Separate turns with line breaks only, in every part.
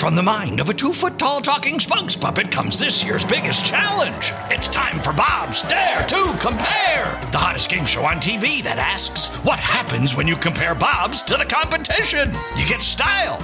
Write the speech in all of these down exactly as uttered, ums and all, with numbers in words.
From the mind of a two-foot-tall talking spokes puppet comes this year's biggest challenge. It's time for Bob's Dare to Compare, the hottest game show on T V that asks, what happens when you compare Bobs to the competition? You get style.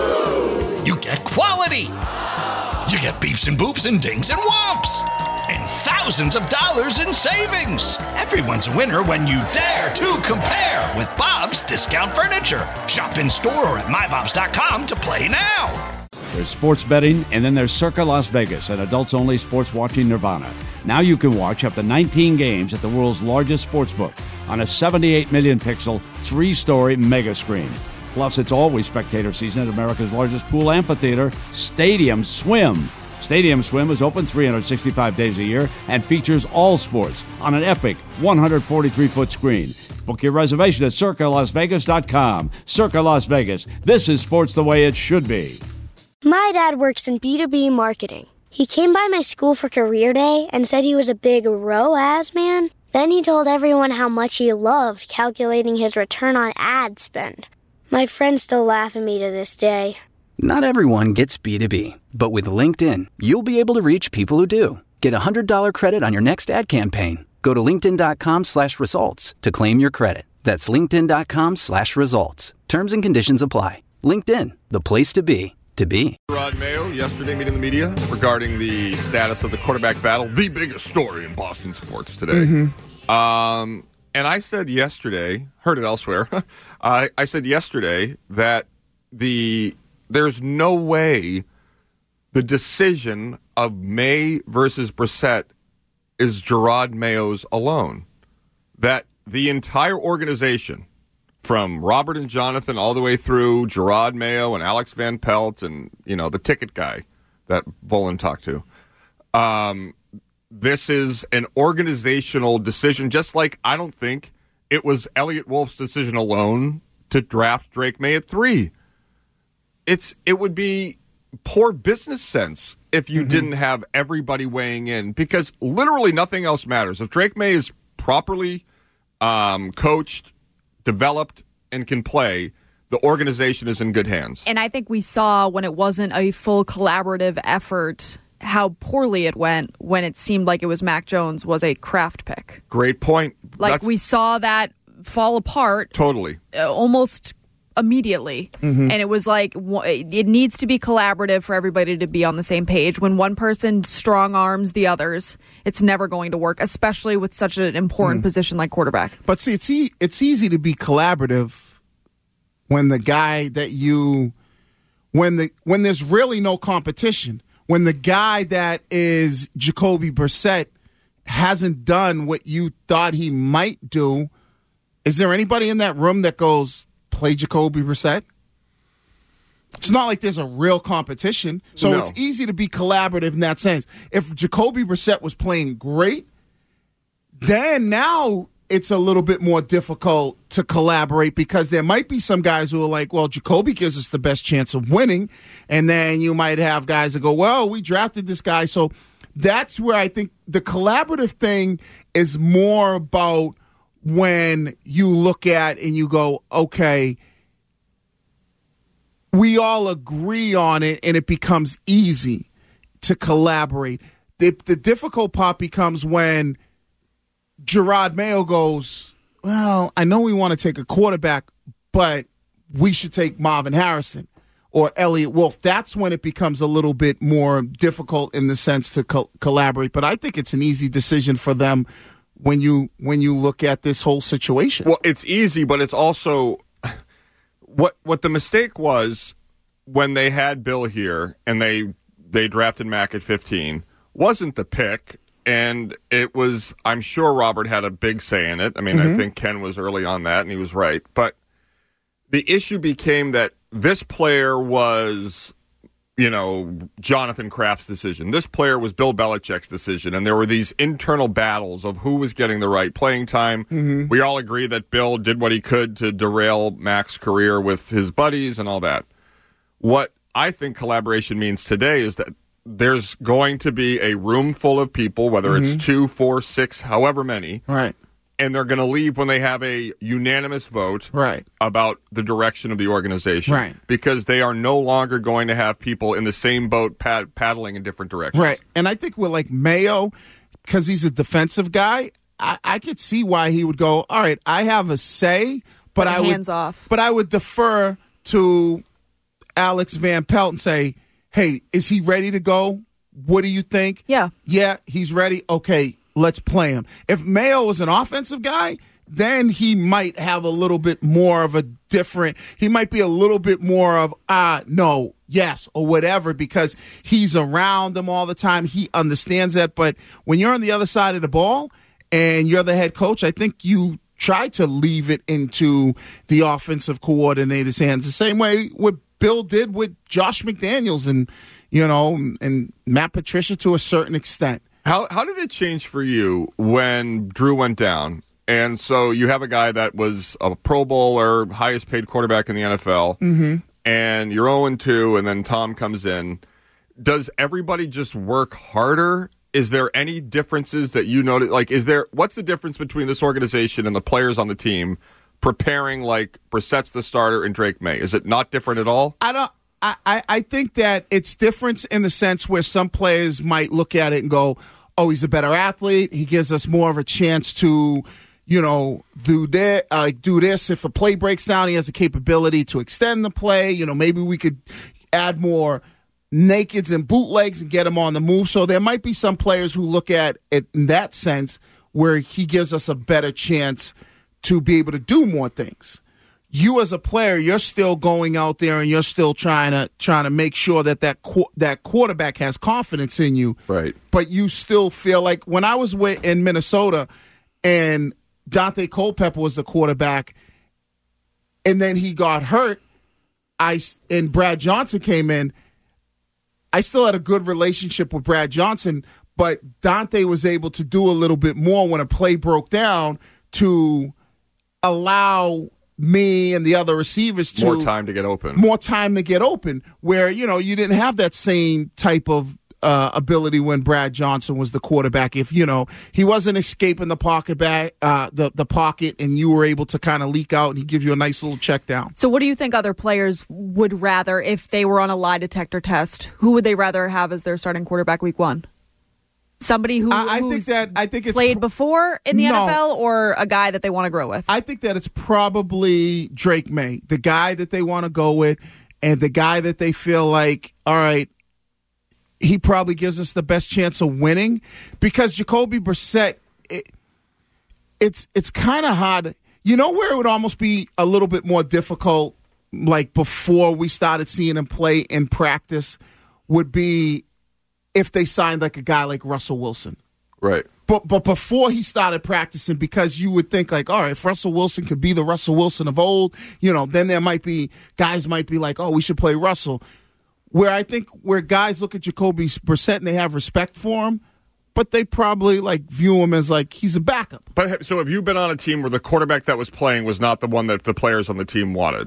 You get quality. You get beeps and boops and dings and whomps. And thousands of dollars in savings. Everyone's a winner when you dare to compare with Bob's Discount Furniture. Shop in store or at my bobs dot com to play now.
There's sports betting, and then there's Circa Las Vegas, an adults-only sports watching nirvana. Now you can watch up to nineteen games at the world's largest sportsbook on a seventy-eight million pixel, three-story mega screen. Plus, it's always spectator season at America's largest pool amphitheater, Stadium Swim. Stadium Swim is open three hundred sixty-five days a year and features all sports on an epic one hundred forty-three foot screen. Book your reservation at circa las vegas dot com. Circa Las Vegas. This is sports the way it should be.
My dad works in B two B marketing. He came by my school for career day and said he was a big R O A S man. Then he told everyone how much he loved calculating his return on ad spend. My friends still laugh at me to this day.
Not everyone gets B two B, but with LinkedIn, you'll be able to reach people who do. Get a one hundred dollars credit on your next ad campaign. Go to linkedin.com slash results to claim your credit. That's linkedin.com slash results. Terms and conditions apply. LinkedIn, the place to be, to be.
Jerod Mayo yesterday meeting the media regarding the status of the quarterback battle, the biggest story in Boston sports today. Mm-hmm. Um, and I said yesterday, heard it elsewhere, I, I said yesterday that the there's no way the decision of May versus Brissett is Jerod Mayo's alone. That the entire organization, from Robert and Jonathan all the way through Jerod Mayo and Alex Van Pelt and, you know, the ticket guy that Volan talked to, um, this is an organizational decision, just like I don't think it was Elliott Wolf's decision alone to draft Drake May at three. It's it would be poor business sense if you mm-hmm. didn't have everybody weighing in, because literally nothing else matters. If Drake May is properly um, coached, developed, and can play, the organization is in good hands.
And I think we saw when it wasn't a full collaborative effort how poorly it went when it seemed like it was Mac Jones was a craft pick.
Great point.
Like
That's,
we saw that fall apart.
Totally.
Uh, almost immediately. Mm-hmm. And it was like, it needs to be collaborative for everybody to be on the same page. When one person strong arms the others, it's never going to work, especially with such an important mm. position like quarterback.
But see, it's, e- it's easy to be collaborative when the guy that you, when the when there's really no competition, when the guy that is Jacoby Brissett hasn't done what you thought he might do. Is there anybody in that room that goes, play Jacoby Brissett? It's not like there's a real competition. So no. It's easy to be collaborative in that sense. If Jacoby Brissett was playing great, then now it's a little bit more difficult to collaborate, because there might be some guys who are like, well, Jacoby gives us the best chance of winning. And then you might have guys that go, well, we drafted this guy. So that's where I think the collaborative thing is more about when you look at and you go, okay, we all agree on it and it becomes easy to collaborate. The, the difficult part becomes when Jerod Mayo goes, well, I know we want to take a quarterback, but we should take Marvin Harrison or Elliott Wolf. That's when it becomes a little bit more difficult in the sense to co- collaborate. But I think it's an easy decision for them when you when you look at this whole situation.
Well, it's easy, but it's also what what the mistake was when they had Bill here and they they drafted Mac at fifteen wasn't the pick, and it was, I'm sure Robert had a big say in it. I mean, mm-hmm. I think Ken was early on that, and he was right. But the issue became that this player was, you know, Jonathan Kraft's decision. This player was Bill Belichick's decision, and there were these internal battles of who was getting the right playing time. Mm-hmm. We all agree that Bill did what he could to derail Mac's career with his buddies and all that. What I think collaboration means today is that there's going to be a room full of people, whether mm-hmm. it's two, four, six, however many,
right?
and they're going to leave when they have a unanimous vote
right.
about the direction of the organization.
Right.
Because they are no longer going to have people in the same boat pad- paddling in different directions.
Right. And I think with like Mayo, because he's a defensive guy, I, I could see why he would go, all right, I have a say, but I
hands
would
off.
But I would defer to Alex Van Pelt and say, hey, is he ready to go? What do you think?
Yeah.
Yeah, he's ready. Okay, let's play him. If Mayo was an offensive guy, then he might have a little bit more of a different, he might be a little bit more of, ah, no, yes, or whatever, because he's around them all the time. He understands that. But when you're on the other side of the ball and you're the head coach, I think you try to leave it into the offensive coordinator's hands. The same way what Bill did with Josh McDaniels and, you know, and Matt Patricia to a certain extent.
How how did it change for you when Drew went down? And so you have a guy that was a Pro Bowler, highest paid quarterback in the N F L, mm-hmm. and you're oh and two, and then Tom comes in. Does everybody just work harder? Is there any differences that you notice? Like, is there what's the difference between this organization and the players on the team preparing like Brissett's the starter and Drake May? Is it not different at all?
I don't. I, I think that it's different in the sense where some players might look at it and go, oh, he's a better athlete. He gives us more of a chance to, you know, do that, uh, do this. If a play breaks down, he has the capability to extend the play. You know, maybe we could add more nakeds and bootlegs and get him on the move. So there might be some players who look at it in that sense where he gives us a better chance to be able to do more things. You as a player, you're still going out there and you're still trying to trying to make sure that that, qu- that quarterback has confidence in you.
Right.
But you still feel like when I was with, in Minnesota and Dante Culpepper was the quarterback and then he got hurt, I and Brad Johnson came in, I still had a good relationship with Brad Johnson, but Dante was able to do a little bit more when a play broke down to allow me and the other receivers to
more time to get open.
More time to get open, where, you know, you didn't have that same type of uh, ability when Brad Johnson was the quarterback. If, you know, he wasn't escaping the pocket back, uh, the, the pocket, and you were able to kind of leak out and he'd give you a nice little check down.
So what do you think other players would rather, if they were on a lie detector test, who would they rather have as their starting quarterback week one? Somebody who
I, I
who's
think that I think it's
played before in the
no,
N F L, or a guy that they want to grow with?
I think that it's probably Drake May, the guy that they want to go with, and the guy that they feel like, all right, he probably gives us the best chance of winning, because Jacoby Brissett, it, it's it's kind of hard. You know where it would almost be a little bit more difficult, like before we started seeing him play in practice, would be if they signed like a guy like Russell Wilson.
Right.
But but before he started practicing, because you would think like, all right, if Russell Wilson could be the Russell Wilson of old, you know, then there might be, guys might be like, oh, we should play Russell. Where I think where guys look at Jacoby Brissett and they have respect for him, but they probably like view him as like he's a backup.
But so have you been on a team where the quarterback that was playing was not the one that the players on the team wanted?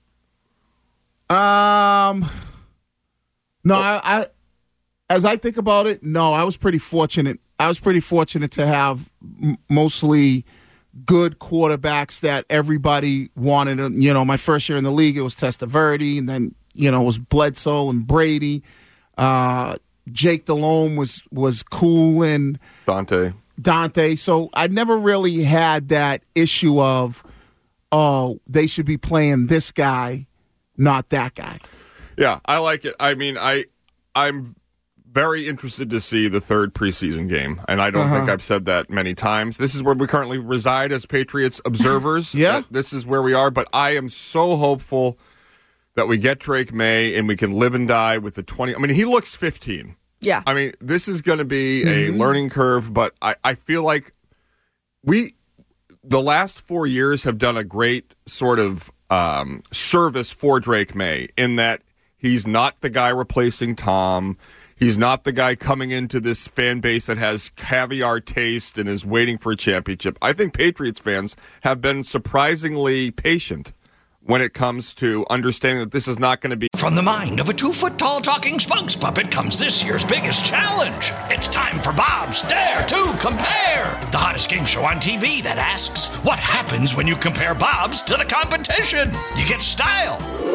Um, no, I, I as I think about it, no, I was pretty fortunate. I was pretty fortunate to have m- mostly good quarterbacks that everybody wanted. You know, my first year in the league, it was Testaverde, and then, you know, it was Bledsoe and Brady. Uh, Jake Delhomme was was cool, and
Dante.
Dante. So I never really had that issue of, oh, they should be playing this guy, not that guy.
Yeah, I like it. I mean, I I'm very interested to see the third preseason game, and I don't
uh-huh.
think I've said that many times. This is where we currently reside as Patriots observers.
Yeah.
This is where we are, but I am so hopeful that we get Drake May and we can live and die with the twenty. I mean, he looks fifteen.
Yeah.
I mean, this is going to be
mm-hmm.
a learning curve, but I, I feel like we, the last four years have done a great sort of um, service for Drake May in that he's not the guy replacing Tom. He's not the guy coming into this fan base that has caviar taste and is waiting for a championship. I think Patriots fans have been surprisingly patient when it comes to understanding that this is not going to be.
From the mind of a two-foot-tall talking spokes puppet comes this year's biggest challenge. It's time for Bob's Dare to Compare, the hottest game show on T V that asks, what happens when you compare Bob's to the competition? You get style.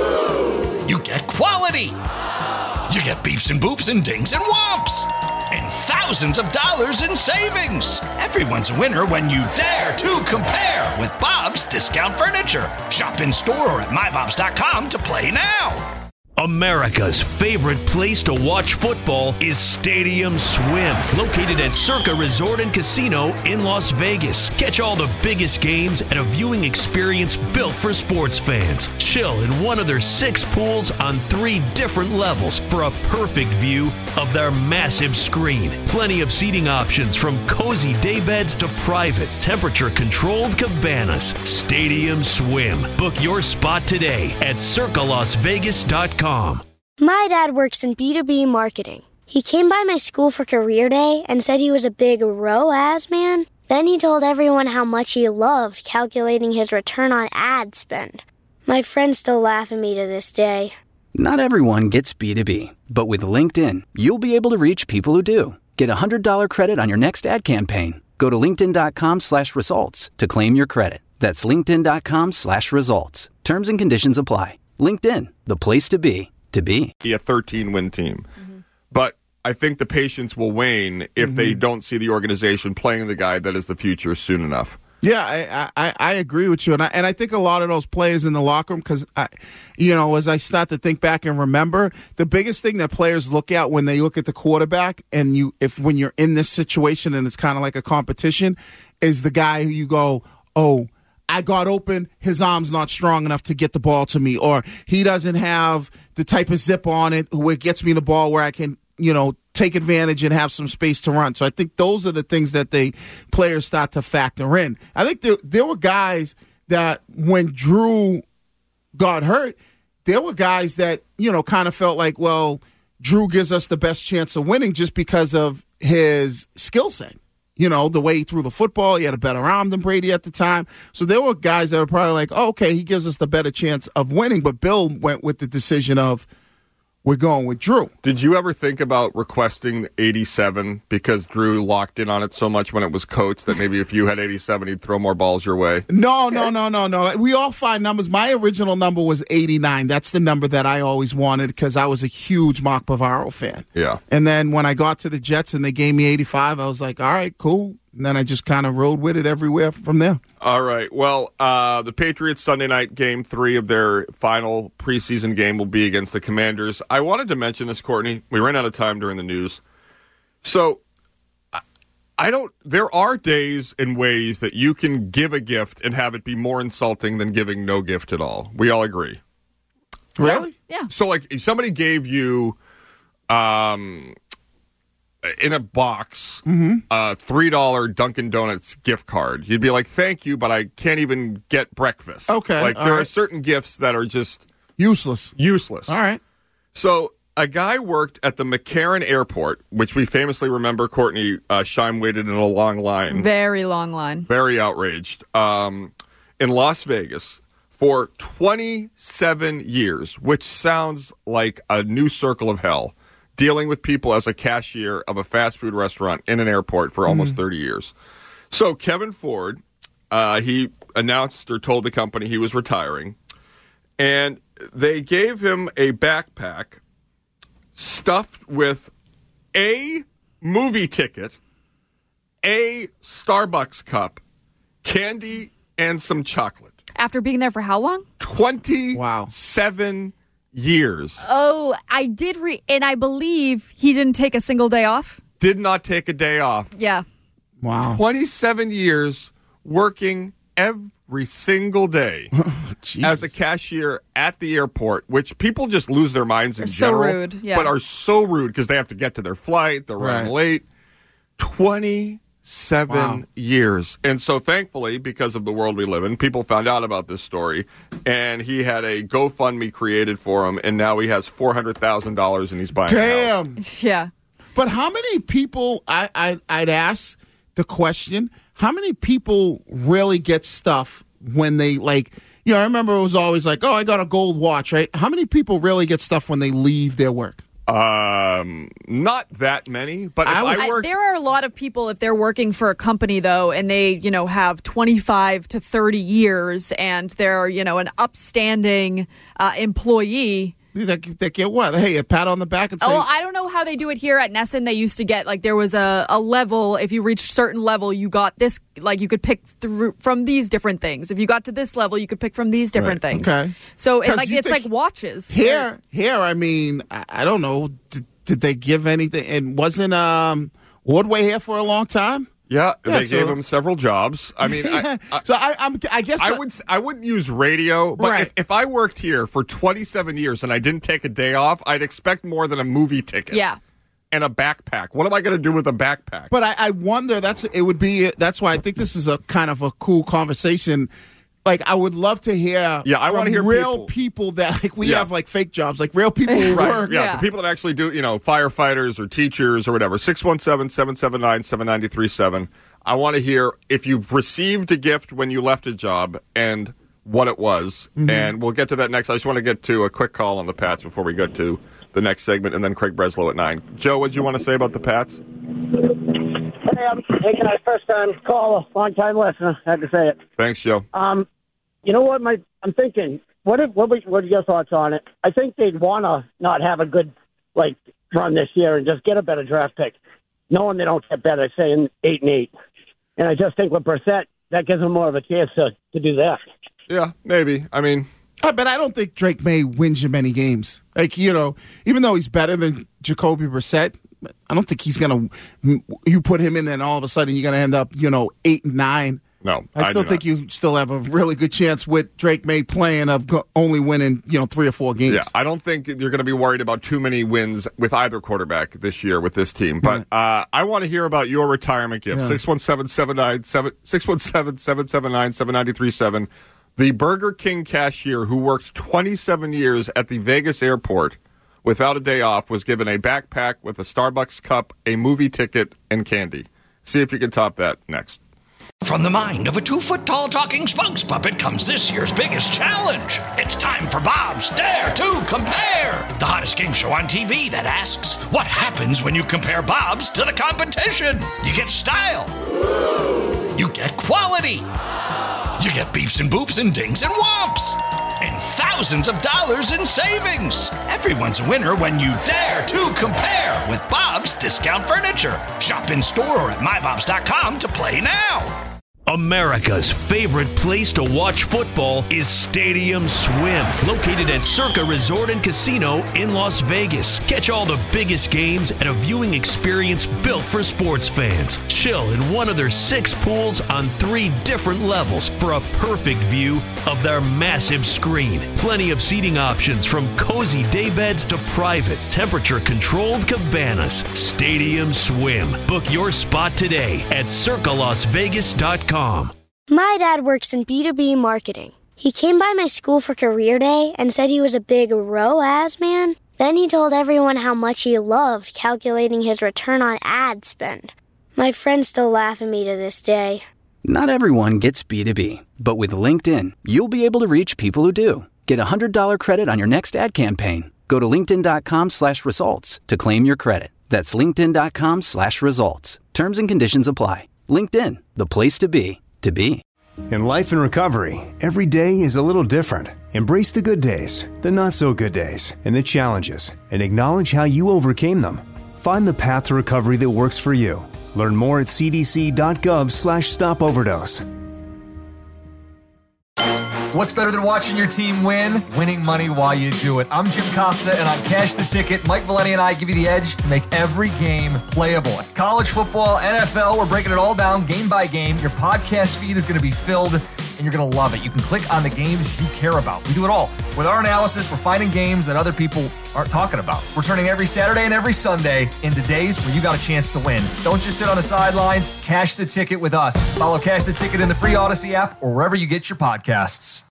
You get quality. You get beeps and boops and dings and whomps. And thousands of dollars in savings. Everyone's a winner when you dare to compare with Bob's Discount Furniture. Shop in store or at my bobs dot com to play now.
America's favorite place to watch football is Stadium Swim, located at Circa Resort and Casino in Las Vegas. Catch all the biggest games at a viewing experience built for sports fans. Chill in one of their six pools on three different levels for a perfect view of their massive screen. Plenty of seating options from cozy daybeds to private, temperature-controlled cabanas. Stadium Swim. Book your spot today at circa las vegas dot com.
My dad works in B two B marketing. He came by my school for career day and said he was a big R O A S man. Then he told everyone how much he loved calculating his return on ad spend. My friends still laugh at me to this day.
Not everyone gets B two B, but with LinkedIn, you'll be able to reach people who do. Get a one hundred dollars credit on your next ad campaign. Go to linkedin.com slash results to claim your credit. That's linkedin.com slash results. Terms and conditions apply. LinkedIn, the place to be, to be.
Be a thirteen-win team. Mm-hmm. But I think the patience will wane if mm-hmm. they don't see the organization playing the guy that is the future soon enough.
Yeah, I, I, I agree with you. And I, and I think a lot of those players in the locker room, because, I, you know, as I start to think back and remember, the biggest thing that players look at when they look at the quarterback, and you, if when you're in this situation and it's kind of like a competition, is the guy who you go, oh, I got open, his arm's not strong enough to get the ball to me, or he doesn't have the type of zip on it where it gets me the ball where I can, you know, take advantage and have some space to run. So I think those are the things that the players start to factor in. I think there, there were guys that when Drew got hurt, there were guys that, you know, kind of felt like, well, Drew gives us the best chance of winning just because of his skill set. You know, the way he threw the football, he had a better arm than Brady at the time. So there were guys that were probably like, oh, okay, he gives us the better chance of winning. But Bill went with the decision of, we're going with Drew.
Did you ever think about requesting eighty-seven because Drew locked in on it so much when it was Coates that maybe if you had eighty-seven, he'd throw more balls your way?
No, no, no, no, no. We all find numbers. My original number was eighty-nine. That's the number that I always wanted because I was a huge Mark Bavaro fan.
Yeah.
And then when I got to the Jets and they gave me eighty-five, I was like, all right, cool. And then I just kind of rode with it everywhere from there.
All right. Well, uh, the Patriots Sunday night game three of their final preseason game will be against the Commanders. I wanted to mention this, Courtney. We ran out of time during the news. So I don't – there are days and ways that you can give a gift and have it be more insulting than giving no gift at all. We all agree.
Really?
Yeah.
So, like, if somebody gave you um, – in a box, mm-hmm. a three dollars Dunkin' Donuts gift card, you'd be like, thank you, but I can't even get breakfast.
Okay.
Like, there
right.
are certain gifts that are just
useless.
Useless.
All right.
So, a guy worked at the McCarran Airport, which we famously remember, Courtney, uh, Scheim waited in a long line.
Very long line.
Very outraged. Um, in Las Vegas for twenty-seven years, which sounds like a new circle of hell. Dealing with people as a cashier of a fast food restaurant in an airport for almost mm. thirty years. So Kevin Ford, uh, he announced or told the company he was retiring, and they gave him a backpack stuffed with a movie ticket, a Starbucks cup, candy, and some chocolate.
After being there for how long?
twenty-seven wow. years.
Oh, I did read, and I believe he didn't take a single day off.
Did not take a day off.
Yeah.
Wow.
twenty-seven years working every single day as a cashier at the airport, which people just lose their minds in
They're so
general.
rude, yeah.
But are so rude because they have to get to their flight. They're running
right.
late. twenty-seven wow. years. And so thankfully, because of the world we live in, people found out about this story, and he had a GoFundMe created for him, and now he has four hundred thousand dollars and he's buying
Damn.
a house.
Yeah.
But how many people, I, I, I'd ask the question, how many people really get stuff when they, like, you know, I remember it was always like, oh, I got a gold watch, right? How many people really get stuff when they leave their work?
Um, not that many, but if
I would-
I
I,
worked,
there are a lot of people, if they're working for a company, though, and they, you know, have twenty-five to thirty years and they're, you know, an upstanding uh, employee.
That, that get what? Hey, a pat on the back and say,
Oh, I don't know how they do it here at Nesson. They used to get, like, there was a, a level. If you reached certain level, you got this, like, you could pick through from these different things. If you got to this level, you could pick from these different
Right.
things.
Okay.
So, it,
'Cause
like,
you
it's
think-
like watches.
here, here, I mean, I, I don't know. Did, did they give anything? And wasn't um, Wardway here for a long time?
yeah,
Yeah,
they
so-
gave him several jobs. I mean, I, I,
so I, I'm, I guess
I would I wouldn't use radio, but
Right.
if, if I worked here for twenty-seven years and I didn't take a day off, I'd expect more than a movie ticket.
Yeah.
And a backpack. What am I going to do with a backpack?
But I, I wonder. That's it. Would be. That's why I think this is a kind of a cool conversation. Like I would love to hear.
Yeah, I
from
wanna hear
real
people.
people that like we
Yeah.
have like fake jobs, like real people who
Right,
work.
yeah,
Yeah.
the people that actually do, you know, firefighters or teachers or whatever. six one seven, seven seven nine, seven nine three seven. I want to hear if you've received a gift when you left a job and what it was.
Mm-hmm.
And we'll get to that next. I just want to get to a quick call on the Pats before we get to the next segment, and then Craig Breslow at nine. Joe, what did you want to say about the Pats?
Hey, I'm taking a first-time caller, long-time listener. I had to say it.
Thanks, Joe.
Um, you know what? My I'm thinking. What if, what, was- what are your thoughts on it? I think they'd want to not have a good like run this year and just get a better draft pick, knowing they don't get better, saying eight and eight. And I just think with Brissett, that gives them more of a chance to, to do that.
Yeah, maybe. I mean,
Uh, But I don't think Drake May wins you many games. Like, you know, even though he's better than Jacoby Brissett, I don't think he's going to, you put him in there and all of a sudden you're going to end up, you know, eight and nine.
no.
I still
do
think
not.
you still have a really good chance with Drake May playing of go- only winning, you know, three or four games.
Yeah, I don't think you're going to be worried about too many wins with either quarterback this year with this team. But uh, I want to hear about your retirement gift.
Yeah.
six one seven, seven nine seven, six one seven, seven seven nine, seven nine three seven. The Burger King cashier who worked twenty-seven years at the Vegas airport without a day off was given a backpack with a Starbucks cup, a movie ticket, and candy. See if you can top that next.
From the mind of a two-foot-tall talking spokes puppet comes this year's biggest challenge. It's time for Bob's Dare to Compare, the hottest game show on T V that asks, what happens when you compare Bob's to the competition? You get style. You get quality. You get beeps and boops and dings and whomps. And thousands of dollars in savings. Everyone's a winner when you dare to compare with Bob's Discount Furniture. Shop in store or at my bobs dot com to play now.
America's favorite place to watch football is Stadium Swim, located at Circa Resort and Casino in Las Vegas. Catch all the biggest games at a viewing experience built for sports fans. Chill in one of their six pools on three different levels for a perfect view of their massive screen. Plenty of seating options from cozy daybeds to private, temperature-controlled cabanas. Stadium Swim. Book your spot today at circa las vegas dot com.
My dad works in B two B marketing. He came by my school for career day and said he was a big R O A S man. Then he told everyone how much he loved calculating his return on ad spend. My friends still laugh at me to this day.
Not everyone gets B two B, but with LinkedIn, you'll be able to reach people who do. Get a one hundred dollars credit on your next ad campaign. Go to linkedin.com slash results to claim your credit. That's linkedin.com slash results. Terms and conditions apply. LinkedIn, the place to be, to be.
In life and recovery, every day is a little different. Embrace the good days, the not so good days, and the challenges, and acknowledge how you overcame them. Find the path to recovery that works for you. Learn more at cdc.gov slash stop overdose.
What's better than watching your team win? Winning money while you do it. I'm Jim Costa, and on Cash the Ticket, Mike Valeni and I give you the edge to make every game playable. College football, N F L, we're breaking it all down game by game. Your podcast feed is going to be filled, and you're going to love it. You can click on the games you care about. We do it all. With our analysis, we're finding games that other people aren't talking about. We're turning every Saturday and every Sunday into days where you got a chance to win. Don't just sit on the sidelines. Cash the Ticket with us. Follow Cash the Ticket in the free Odyssey app or wherever you get your podcasts.